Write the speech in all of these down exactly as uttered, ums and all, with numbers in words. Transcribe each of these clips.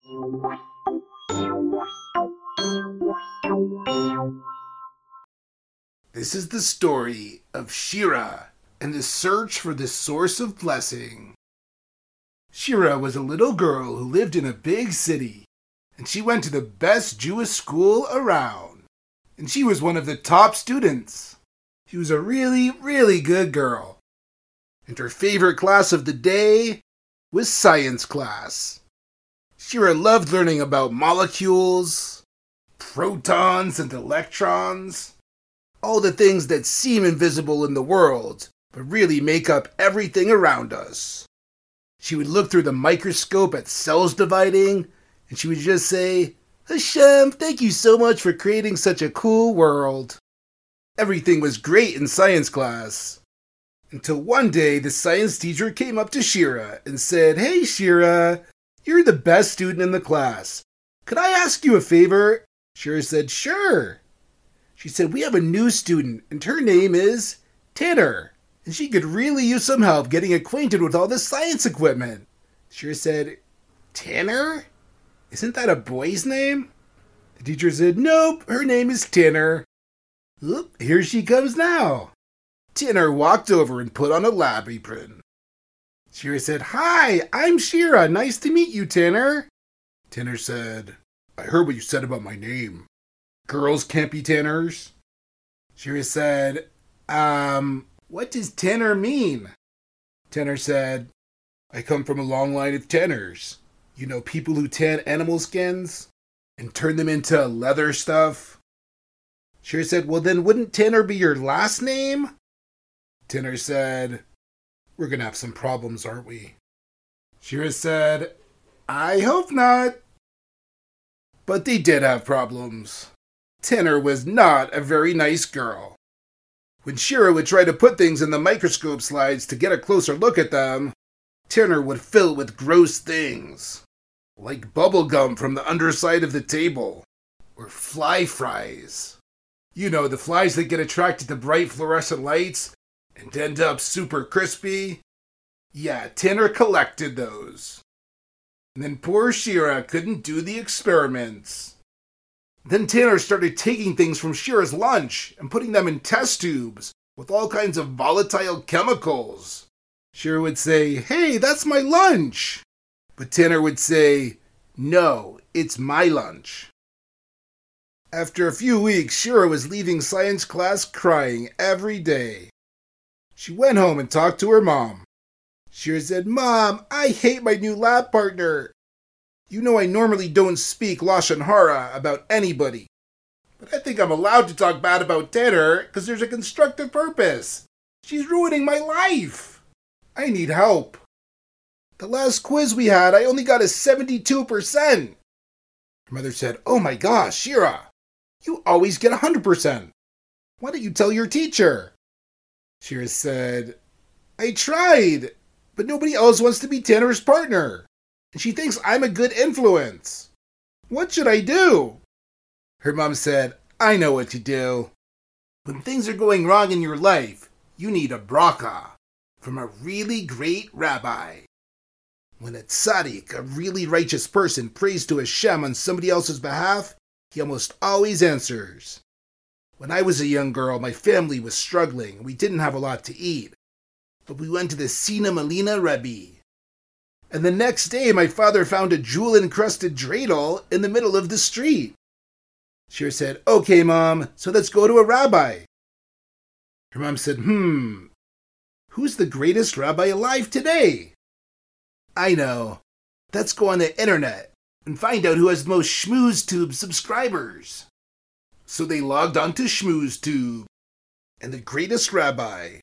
This is the story of Shira and the search for the source of blessing. Shira was a little girl who lived in a big city, and she went to the best Jewish school around. And she was one of the top students. She was a really, really good girl. And her favorite class of the day was science class. Shira loved learning about molecules, protons and electrons, all the things that seem invisible in the world, but really make up everything around us. She would look through the microscope at cells dividing, and she would just say, "Hashem, thank you so much for creating such a cool world." Everything was great in science class. Until one day, the science teacher came up to Shira and said, "Hey Shira, you're the best student in the class. Could I ask you a favor?" Shira said, "Sure." She said, "We have a new student, and her name is Tanner, and she could really use some help getting acquainted with all the science equipment." Shira said, "Tanner? Isn't that a boy's name?" The teacher said, "Nope, her name is Tanner." Oop, here she comes now. Tanner walked over and put on a lab apron. Shira said, "Hi, I'm Shira. Nice to meet you, Tanner." Tanner said, "I heard what you said about my name. Girls can't be Tanners." Shira said, um, what does Tanner mean?" Tanner said, "I come from a long line of tanners. You know, people who tan animal skins and turn them into leather stuff." Shira said, "Well, then wouldn't Tanner be your last name?" Tanner said, "We're going to have some problems, aren't we?" Shira said, "I hope not." But they did have problems. Tanner was not a very nice girl. When Shira would try to put things in the microscope slides to get a closer look at them, Tanner would fill it with gross things, like bubble gum from the underside of the table, or fly fries. You know, the flies that get attracted to bright fluorescent lights and end up super crispy. Yeah, Tanner collected those. And then poor Shira couldn't do the experiments. Then Tanner started taking things from Shira's lunch and putting them in test tubes with all kinds of volatile chemicals. Shira would say, "Hey, that's my lunch." But Tanner would say, "No, it's my lunch." After a few weeks, Shira was leaving science class crying every day. She went home and talked to her mom. Shira said, "Mom, I hate my new lab partner. You know I normally don't speak Lashon Hara about anybody, but I think I'm allowed to talk bad about Tanner because there's a constructive purpose. She's ruining my life. I need help. The last quiz we had, I only got a seventy-two percent. Her mother said, "Oh my gosh, Shira, you always get one hundred percent. Why don't you tell your teacher?" Shira said, "I tried, but nobody else wants to be Tanner's partner. And she thinks I'm a good influence. What should I do?" Her mom said, "I know what to do. When things are going wrong in your life, you need a bracha from a really great rabbi. When a tzaddik, a really righteous person, prays to Hashem on somebody else's behalf, he almost always answers. When I was a young girl, my family was struggling. We didn't have a lot to eat. But we went to the Sina Melina Rebbe. And the next day, my father found a jewel-encrusted dreidel in the middle of the street." Shira said, "Okay, Mom, so let's go to a rabbi." Her mom said, hmm, who's the greatest rabbi alive today?" "I know. Let's go on the internet and find out who has the most SchmoozTube subscribers." So they logged on to SchmoozTube, and the greatest rabbi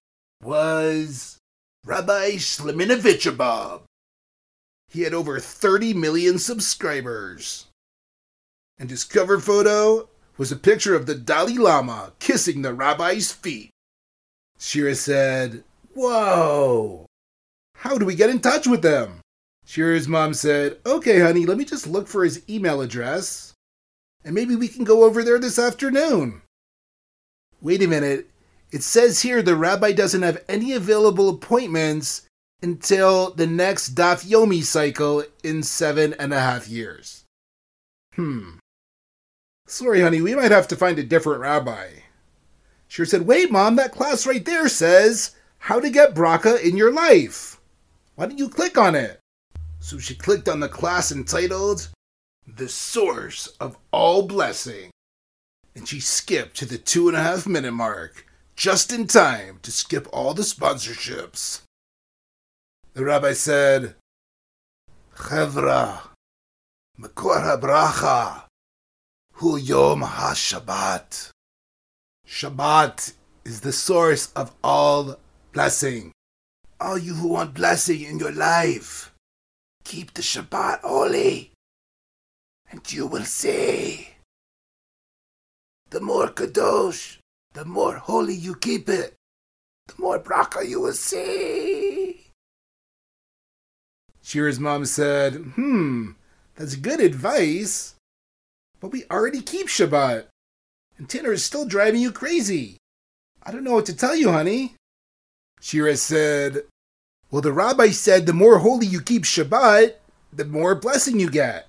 was Rabbi Shlominovich. He had over thirty million subscribers. And his cover photo was a picture of the Dalai Lama kissing the rabbi's feet. Shira said, "Whoa! How do we get in touch with them?" Shira's mom said, "Okay, honey, let me just look for his email address, and maybe we can go over there this afternoon." Wait a minute. It says here the rabbi doesn't have any available appointments until the next Daf Yomi cycle in seven and a half years. Hmm. Sorry, honey, we might have to find a different rabbi. Shira said, wait, Mom, that class right there says how to get bracha in your life. Why don't you click on it? So she clicked on the class entitled The Source of All Blessing. And she skipped to the two and a half minute mark, just in time to skip all the sponsorships. The rabbi said, Chevra, Makor HaBracha, Hu Yom HaShabbat. Shabbat is the source of all blessing. All you who want blessing in your life, keep the Shabbat holy, and you will see. The more kadosh, the more holy you keep it, the more bracha you will see. Shira's mom said, hmm, that's good advice, but we already keep Shabbat, and Tanner is still driving you crazy. I don't know what to tell you, honey. Shira said, well, the rabbi said the more holy you keep Shabbat, the more blessing you get.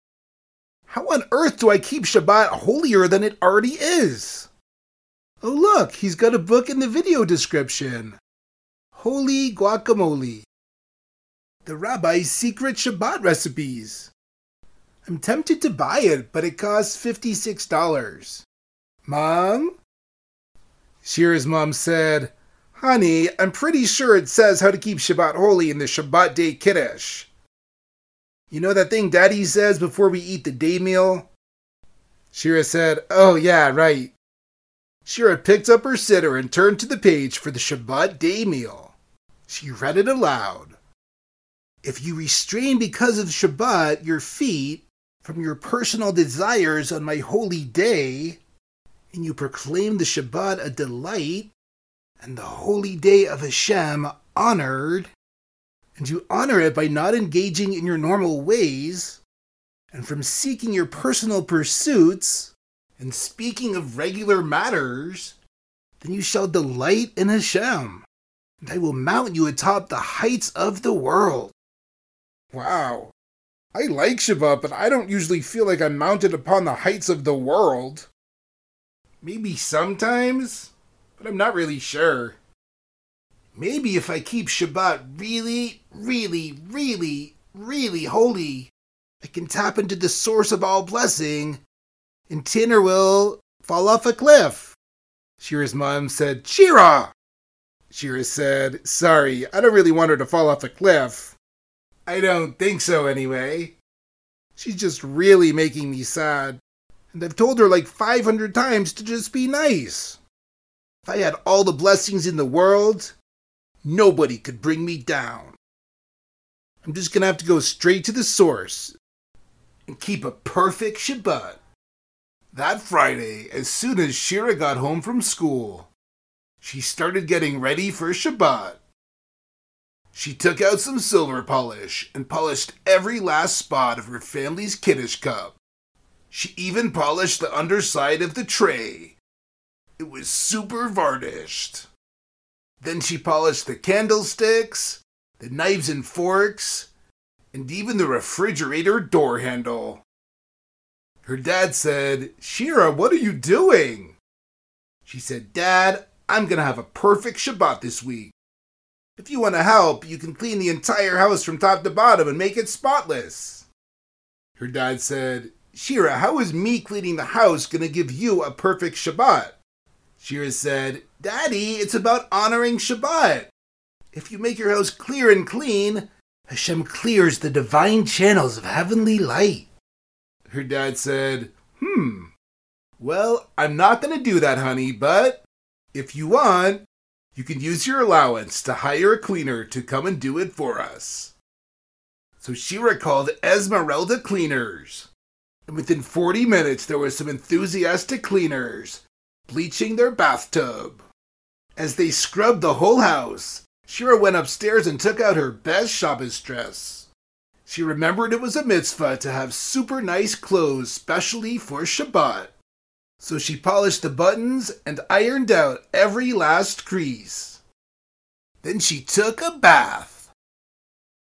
How on earth do I keep Shabbat holier than it already is? Oh look, he's got a book in the video description. Holy Guacamole. The rabbi's secret Shabbat recipes. I'm tempted to buy it, but it costs fifty-six dollars. Mom? Shira's mom said, honey, I'm pretty sure it says how to keep Shabbat holy in the Shabbat day Kiddush. You know that thing Daddy says before we eat the day meal? Shira said, oh yeah, right. Shira picked up her sitter and turned to the page for the Shabbat day meal. She read it aloud. If you restrain because of Shabbat your feet from your personal desires on my holy day, and you proclaim the Shabbat a delight, and the holy day of Hashem honored, and you honor it by not engaging in your normal ways, and from seeking your personal pursuits, and speaking of regular matters, then you shall delight in Hashem, and I will mount you atop the heights of the world. Wow. I like Shabbat, but I don't usually feel like I'm mounted upon the heights of the world. Maybe sometimes, but I'm not really sure. Maybe if I keep Shabbat really, really, really, really holy, I can tap into the source of all blessing, and Tanner will fall off a cliff. Shira's mom said, Shira! Shira said, sorry, I don't really want her to fall off a cliff. I don't think so anyway. She's just really making me sad. And I've told her like five hundred times to just be nice. If I had all the blessings in the world, nobody could bring me down. I'm just gonna have to go straight to the source and keep a perfect Shabbat. That Friday, as soon as Shira got home from school, she started getting ready for Shabbat. She took out some silver polish and polished every last spot of her family's Kiddush cup. She even polished the underside of the tray. It was super varnished. Then she polished the candlesticks, the knives and forks, and even the refrigerator door handle. Her dad said, Shira, what are you doing? She said, Dad, I'm going to have a perfect Shabbat this week. If you want to help, you can clean the entire house from top to bottom and make it spotless. Her dad said, Shira, how is me cleaning the house going to give you a perfect Shabbat? Shira said, Daddy, it's about honoring Shabbat. If you make your house clear and clean, Hashem clears the divine channels of heavenly light. Her dad said, Hmm, well, I'm not going to do that, honey, but if you want, you can use your allowance to hire a cleaner to come and do it for us. So Shira called Esmeralda Cleaners. And within forty minutes, there were some enthusiastic cleaners bleaching their bathtub. As they scrubbed the whole house, Shira went upstairs and took out her best Shabbos dress. She remembered it was a mitzvah to have super nice clothes specially for Shabbat. So she polished the buttons and ironed out every last crease. Then she took a bath.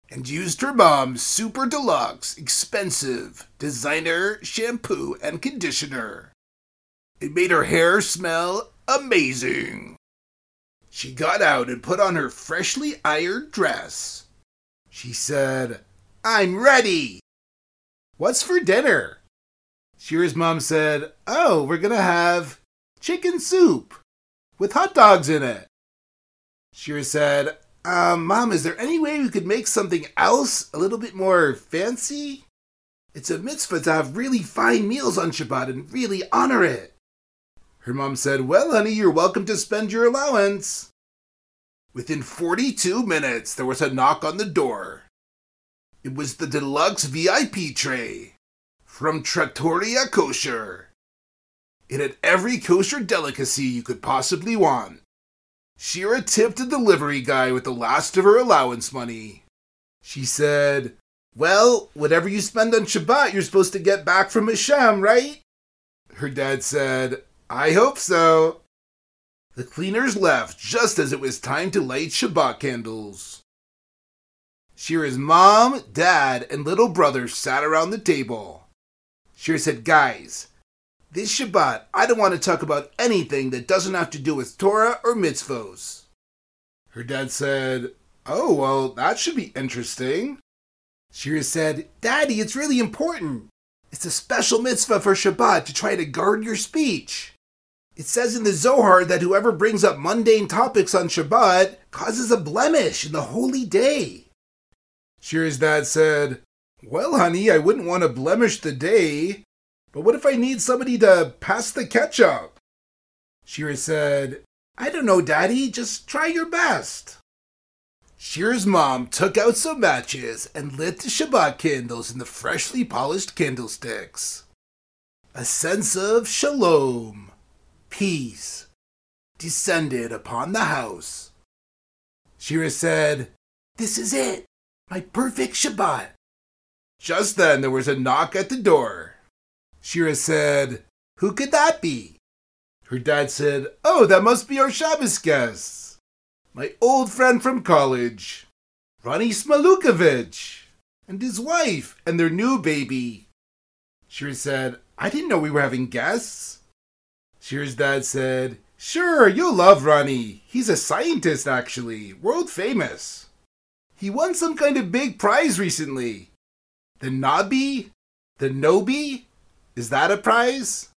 and used her mom's super deluxe, expensive, designer shampoo and conditioner. It made her hair smell amazing. She got out and put on her freshly ironed dress. She said, "I'm ready." "What's for dinner?" Shira's mom said, "Oh, we're gonna have chicken soup with hot dogs in it." Shira said, um, Mom, is there any way we could make something else a little bit more fancy? It's a mitzvah to have really fine meals on Shabbat and really honor it. Her mom said, "Well, honey, you're welcome to spend your allowance." Within forty-two minutes, there was a knock on the door. It was the deluxe V I P tray from Trattoria Kosher. It had every kosher delicacy you could possibly want. Shira tipped the delivery guy with the last of her allowance money. She said, "Well, whatever you spend on Shabbat, you're supposed to get back from Hashem, right?" Her dad said, "I hope so." The cleaners left just as it was time to light Shabbat candles. Shira's mom, dad, and little brother sat around the table. Shira said, "Guys, this Shabbat, I don't want to talk about anything that doesn't have to do with Torah or mitzvos." Her dad said, "Oh, well, that should be interesting." Shira said, "Daddy, it's really important. It's a special mitzvah for Shabbat to try to guard your speech. It says in the Zohar that whoever brings up mundane topics on Shabbat causes a blemish in the holy day." Shira's dad said, "Well, honey, I wouldn't want to blemish the day, but what if I need somebody to pass the ketchup?" Shira said, "I don't know, Daddy, just try your best." Shira's mom took out some matches and lit the Shabbat candles in the freshly polished candlesticks. A sense of shalom, peace, descended upon the house. Shira said, "This is it, my perfect Shabbat." Just then there was a knock at the door. Shira said, "Who could that be?" Her dad said, "Oh, that must be our Shabbos guests. My old friend from college, Ronnie Smalukovich, and his wife, and their new baby." Shira said, "I didn't know we were having guests." Shira's dad said, "Sure, you'll love Ronnie. He's a scientist, actually, world famous. He won some kind of big prize recently. The Nabi? The Nobi? Is that a prize?"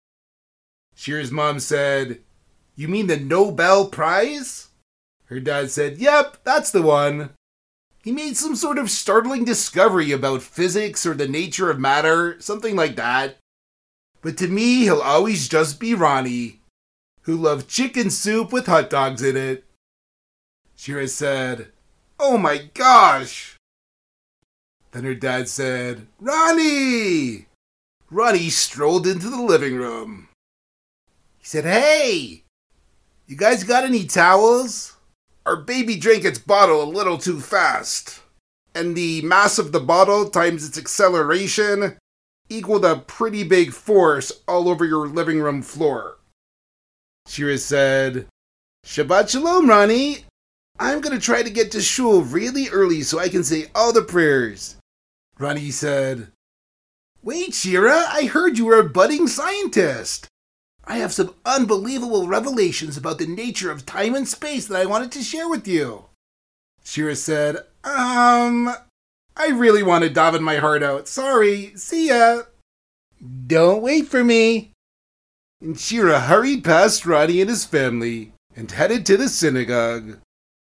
Shira's mom said, "You mean the Nobel Prize?" Her dad said, "Yep, that's the one. He made some sort of startling discovery about physics or the nature of matter, something like that. But to me, he'll always just be Ronnie, who loved chicken soup with hot dogs in it." Shira said, "Oh my gosh!" Then her dad said, "Ronnie!" Ronnie strolled into the living room. He said, "Hey, you guys got any towels? Our baby drank its bottle a little too fast, and the mass of the bottle times its acceleration equaled a pretty big force all over your living room floor." Shira said, "Shabbat Shalom, Ronnie. I'm going to try to get to shul really early so I can say all the prayers." Ronnie said, "Wait, Shira, I heard you were a budding scientist. I have some unbelievable revelations about the nature of time and space that I wanted to share with you." Shira said, Um, I really want to daven my heart out. Sorry, see ya." "Don't wait for me." And Shira hurried past Ronnie and his family and headed to the synagogue.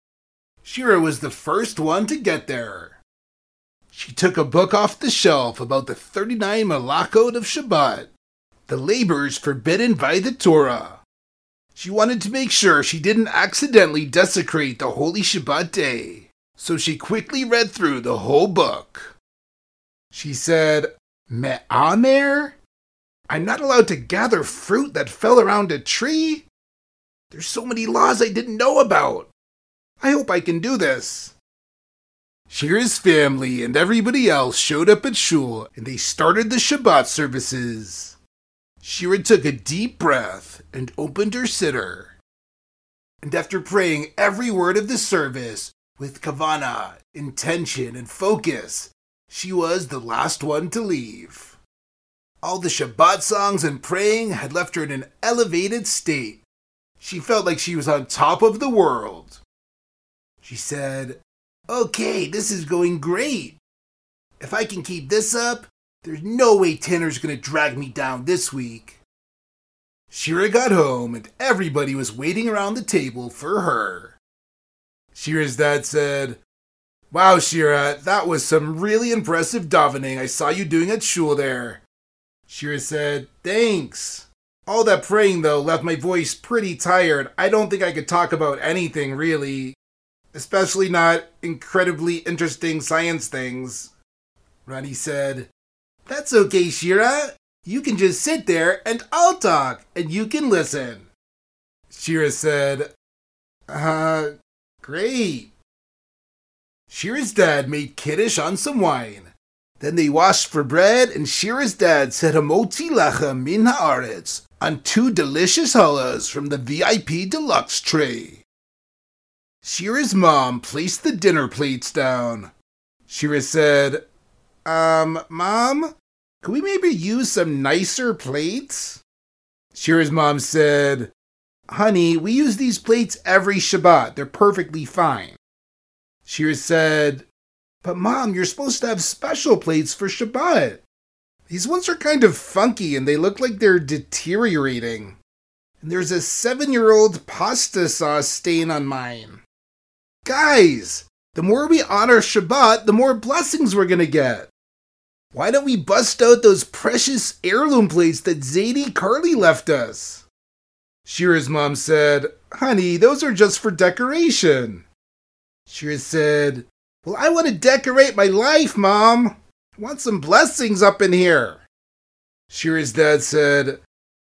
Shira was the first one to get there. She took a book off the shelf about the thirty-nine malachot of Shabbat, the labors forbidden by the Torah. She wanted to make sure she didn't accidentally desecrate the holy Shabbat day, so she quickly read through the whole book. She said, "Me'amer? I'm not allowed to gather fruit that fell around a tree? There's so many laws I didn't know about. I hope I can do this." Shira's family and everybody else showed up at shul, and they started the Shabbat services. Shira took a deep breath and opened her siddur. And after praying every word of the service, With kavana, intention, and focus, she was the last one to leave. All the Shabbat songs and praying had left her in an elevated state. She felt like she was on top of the world. She said, "Okay, this is going great. If I can keep this up, there's no way Tanner's gonna drag me down this week." Shira got home and everybody was waiting around the table for her. Shira's dad said, "Wow, Shira, that was some really impressive davening I saw you doing at shul there." Shira said, "Thanks. All that praying, though, left my voice pretty tired. I don't think I could talk about anything, really. Especially not incredibly interesting science things." Ronnie said, "That's okay, Shira. You can just sit there and I'll talk and you can listen." Shira said, Uh, great. Shira's dad made kiddush on some wine. Then they washed for bread and Shira's dad said Hamotzi Lechem min haaretz on two delicious challahs from the V I P deluxe tray. Shira's mom placed the dinner plates down. Shira said, Um, Mom, could we maybe use some nicer plates? Shira's mom said, Honey, we use these plates every Shabbat. They're perfectly fine. Shira said, But Mom, you're supposed to have special plates for Shabbat. These ones are kind of funky and they look like they're deteriorating. And there's a seven-year-old pasta sauce stain on mine. Guys, the more we honor Shabbat, the more blessings we're gonna get. Why don't we bust out those precious heirloom plates that Zadie Carly left us? Shira's mom said, Honey, those are just for decoration. Shira said, Well, I want to decorate my life, Mom. I want some blessings up in here. Shira's dad said,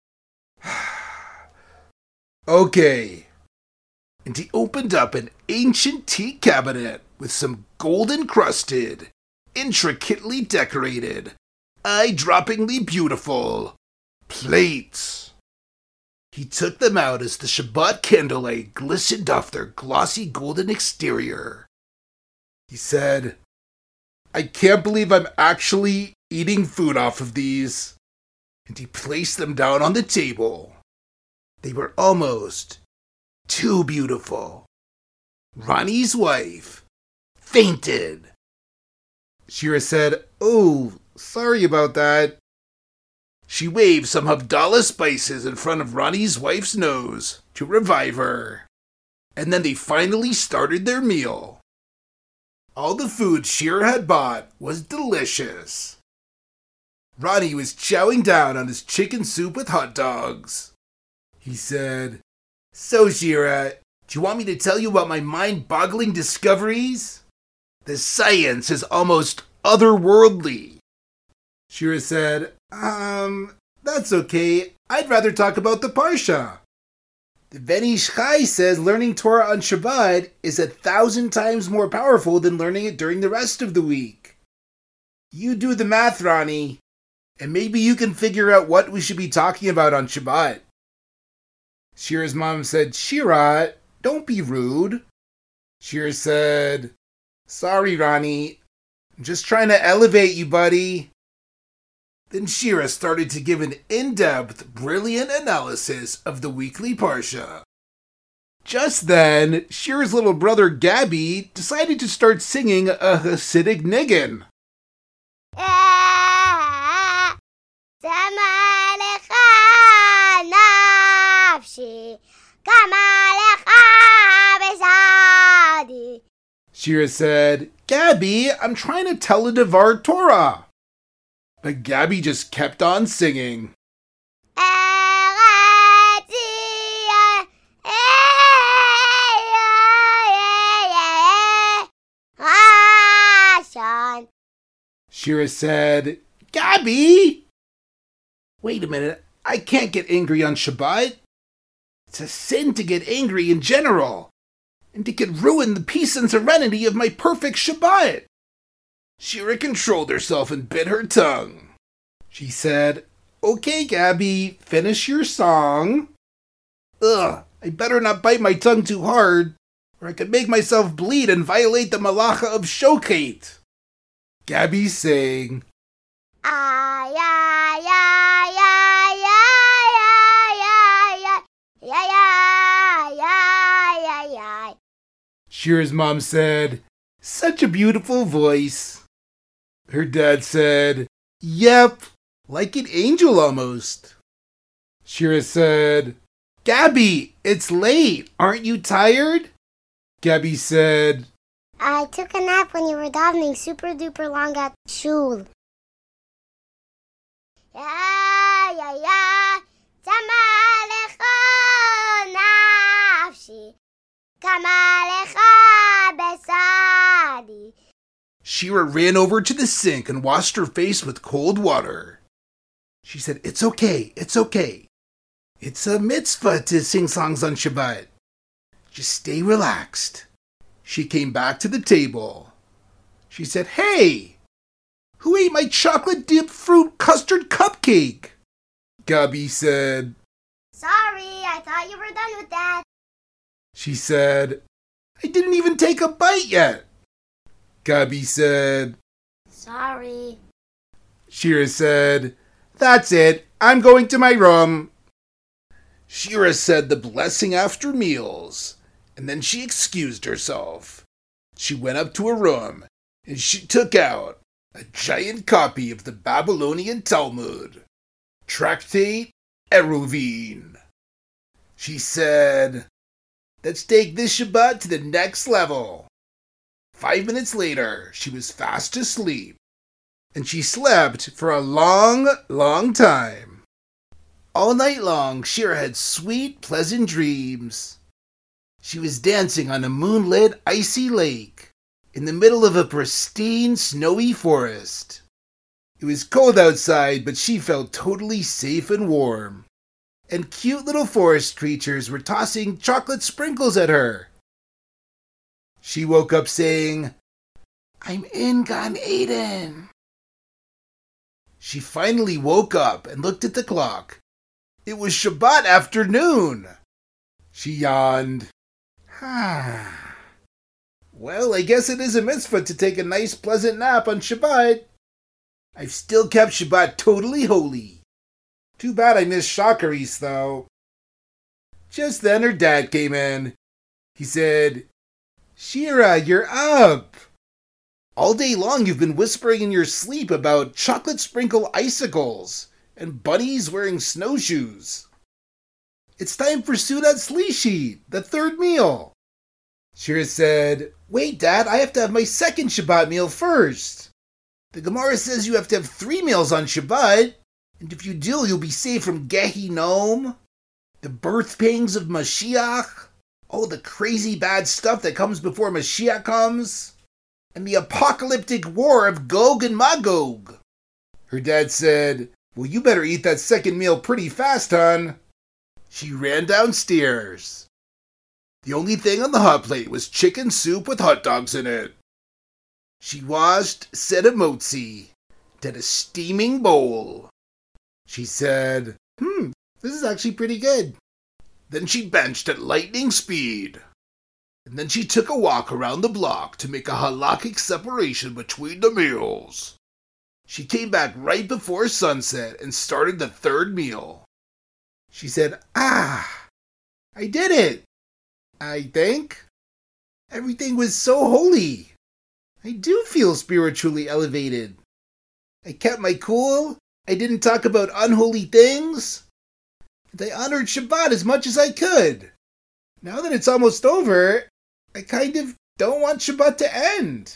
Okay. And he opened up an ancient tea cabinet with some gold-encrusted, intricately decorated, eye-droppingly beautiful plates. He took them out as the Shabbat candlelight glistened off their glossy golden exterior. He said, I can't believe I'm actually eating food off of these. And he placed them down on the table. They were almost too beautiful. Ronnie's wife fainted. Shira said, Oh, sorry about that. She waved some Havdalah spices in front of Ronnie's wife's nose to revive her. And then they finally started their meal. All the food Shira had bought was delicious. Ronnie was chowing down on his chicken soup with hot dogs. He said, So, Shira, do you want me to tell you about my mind-boggling discoveries? The science is almost otherworldly. Shira said, Um, that's okay. I'd rather talk about the Parsha. The Ben Ish Chai says learning Torah on Shabbat is a thousand times more powerful than learning it during the rest of the week. You do the math, Ronnie, and maybe you can figure out what we should be talking about on Shabbat. Shira's mom said, Shira, don't be rude. Shira said, Sorry, Ronnie. I'm just trying to elevate you, buddy. Then Shira started to give an in-depth, brilliant analysis of the weekly Parsha. Just then, Shira's little brother Gabby decided to start singing a Hasidic niggin. Shira said, Gabby, I'm trying to tell a Devar Torah. But Gabby just kept on singing. Shira said, Gabby! Wait a minute, I can't get angry on Shabbat. It's a sin to get angry in general, and it could ruin the peace and serenity of my perfect Shabbat. Shira controlled herself and bit her tongue. She said, Okay, Gabby, finish your song. Ugh, I better not bite my tongue too hard. or I could make myself bleed and violate the malacha of shochet. Gabby sang, Ay, ay, ay, ay, ay, ay, ay, ay, ay, ay, ay. Shira's mom said, such a beautiful voice. Her dad said, yep, like an angel almost. Shira said, Gabby, it's late. Aren't you tired? Gabby said, I took a nap when you were davening super duper long at shul. Ya, ya, ya, tamalecha nafshi, kamalecha besadi. Shira ran over to the sink and washed her face with cold water. She said, it's okay, it's okay. It's a mitzvah to sing songs on Shabbat. Just stay relaxed. She came back to the table. She said, hey, who ate my chocolate-dipped fruit custard cupcake? Gabby said, Sorry, I thought you were done with that. She said, I didn't even take a bite yet. Gabby said, Sorry. Shira said, that's it, I'm going to my room. Shira said the blessing after meals, and then she excused herself. She went up to her room, and she took out a giant copy of the Babylonian Talmud, Tractate Eruvin. She said, let's take this Shabbat to the next level. Five minutes later, she was fast asleep, and she slept for a long, long time. All night long, Shira had sweet, pleasant dreams. She was dancing on a moonlit, icy lake in the middle of a pristine, snowy forest. It was cold outside, but she felt totally safe and warm. And cute little forest creatures were tossing chocolate sprinkles at her. She woke up saying, I'm in Gan Eden. She finally woke up and looked at the clock. It was Shabbat afternoon. She yawned. Ah. Well, I guess it is a mitzvah to take a nice pleasant nap on Shabbat. I've still kept Shabbat totally holy. Too bad I missed Shacharis, though. Just then her dad came in. He said, Shira, you're up. All day long you've been whispering in your sleep about chocolate sprinkle icicles and bunnies wearing snowshoes. It's time for Sudat Slishi, the third meal. Shira said, wait, Dad, I have to have my second Shabbat meal first. The Gemara says you have to have three meals on Shabbat, and if you do, you'll be saved from Gehinom, the birth pangs of Mashiach, all the crazy bad stuff that comes before Mashiach comes, and the apocalyptic war of Gog and Magog. Her dad said, well, you better eat that second meal pretty fast, hon. She ran downstairs. The only thing on the hot plate was chicken soup with hot dogs in it. She washed, set a motzi, did a steaming bowl. She said, hmm, this is actually pretty good. Then she benched at lightning speed. And then she took a walk around the block to make a halakhic separation between the meals. She came back right before sunset and started the third meal. She said, ah, I did it, I think. Everything was so holy. I do feel spiritually elevated. I kept my cool. I didn't talk about unholy things. And I honored Shabbat as much as I could. Now that it's almost over, I kind of don't want Shabbat to end.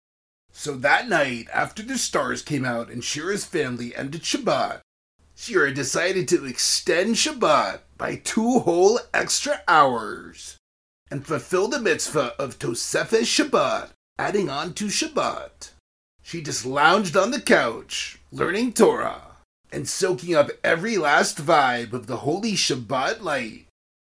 So that night, after the stars came out and Shira's family ended Shabbat, Shira decided to extend Shabbat by two whole extra hours and fulfill the mitzvah of Tosefes Shabbat, adding on to Shabbat. She just lounged on the couch, learning Torah, and soaking up every last vibe of the holy Shabbat light.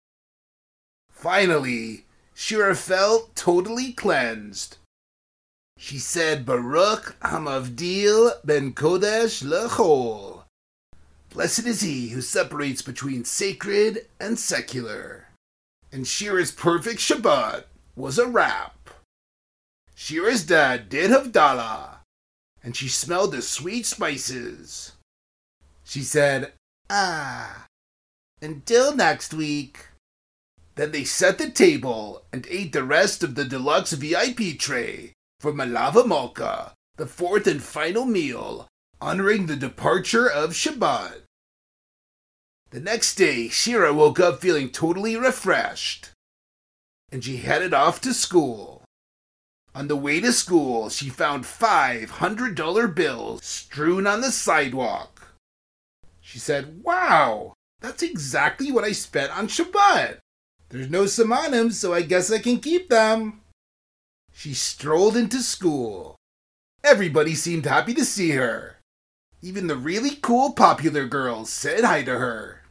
Finally, Shira felt totally cleansed. She said, Baruch Hamavdil ben Kodesh lechol. Blessed is he who separates between sacred and secular. And Shira's perfect Shabbat was a wrap. Shira's dad did Havdalah, and she smelled the sweet spices. She said, "Ah, until next week." Then they set the table and ate the rest of the deluxe V I P tray for Malava Malka, the fourth and final meal, honoring the departure of Shabbat. The next day, Shira woke up feeling totally refreshed, and she headed off to school. On the way to school, she found five hundred dollar bills strewn on the sidewalk. She said, "Wow, that's exactly what I spent on Shabbat. There's no samanim, so I guess I can keep them." She strolled into school. Everybody seemed happy to see her. Even the really cool popular girls said hi to her.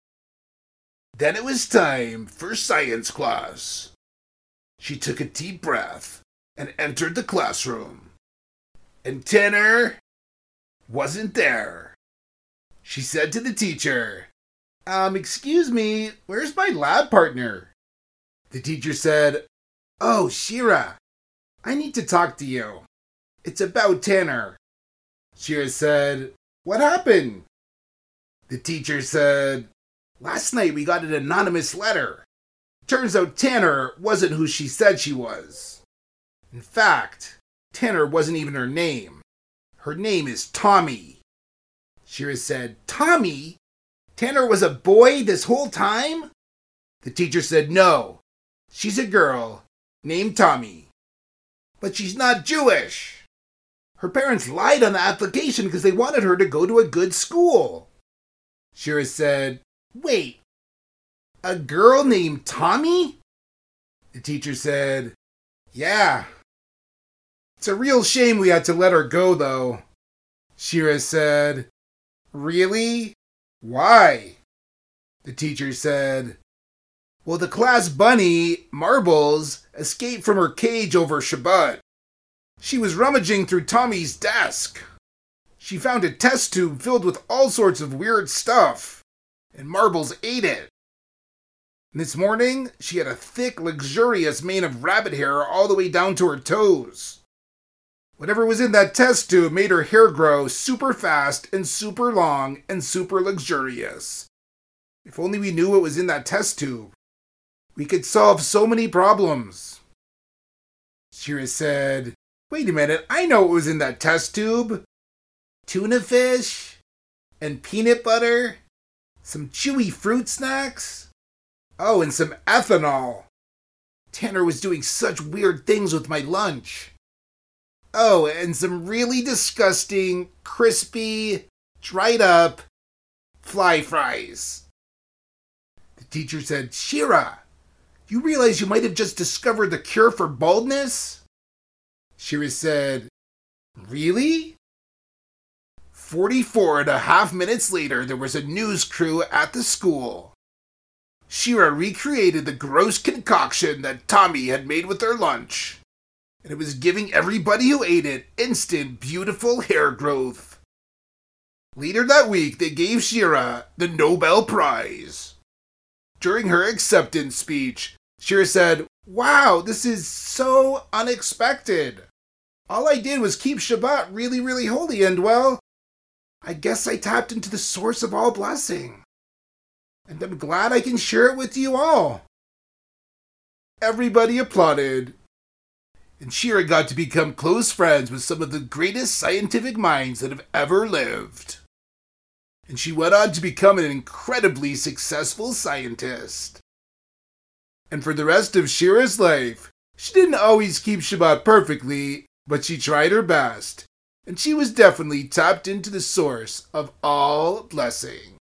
Then it was time for science class. She took a deep breath and entered the classroom. And Tanner wasn't there. She said to the teacher, Um, excuse me, where's my lab partner?" The teacher said, "Oh, Shira, I need to talk to you. It's about Tanner." Shira said, "What happened?" The teacher said, "Last night we got an anonymous letter. Turns out Tanner wasn't who she said she was. In fact, Tanner wasn't even her name. Her name is Tommy." Shira said, "Tommy? Tanner was a boy this whole time?" The teacher said, "No, she's a girl named Tommy. But she's not Jewish. Her parents lied on the application because they wanted her to go to a good school." Shira said, "Wait, a girl named Tommy?" The teacher said, "Yeah. It's a real shame we had to let her go, though." Shira said, "Really? Why?" The teacher said, "Well, the class bunny, Marbles, escaped from her cage over Shabbat. She was rummaging through Tommy's desk. She found a test tube filled with all sorts of weird stuff, and Marbles ate it. And this morning, she had a thick, luxurious mane of rabbit hair all the way down to her toes. Whatever was in that test tube made her hair grow super fast and super long and super luxurious. If only we knew what was in that test tube, we could solve so many problems." Shira said, "Wait a minute, I know what was in that test tube. Tuna fish, and peanut butter, some chewy fruit snacks. Oh, and some ethanol. Tanner was doing such weird things with my lunch. Oh, and some really disgusting, crispy, dried up fly fries." The teacher said, "Shira, you realize you might have just discovered the cure for baldness?" Shira said, "Really?" Forty-four and a half minutes later, there was a news crew at the school. Shira recreated the gross concoction that Tommy had made with her lunch, and it was giving everybody who ate it instant, beautiful hair growth. Later that week, they gave Shira the Nobel Prize. During her acceptance speech, Shira said, "Wow, this is so unexpected. All I did was keep Shabbat really, really holy, and well, I guess I tapped into the source of all blessing. And I'm glad I can share it with you all." Everybody applauded, and Shira got to become close friends with some of the greatest scientific minds that have ever lived. And she went on to become an incredibly successful scientist. And for the rest of Shira's life, she didn't always keep Shabbat perfectly, but she tried her best, and she was definitely tapped into the source of all blessing.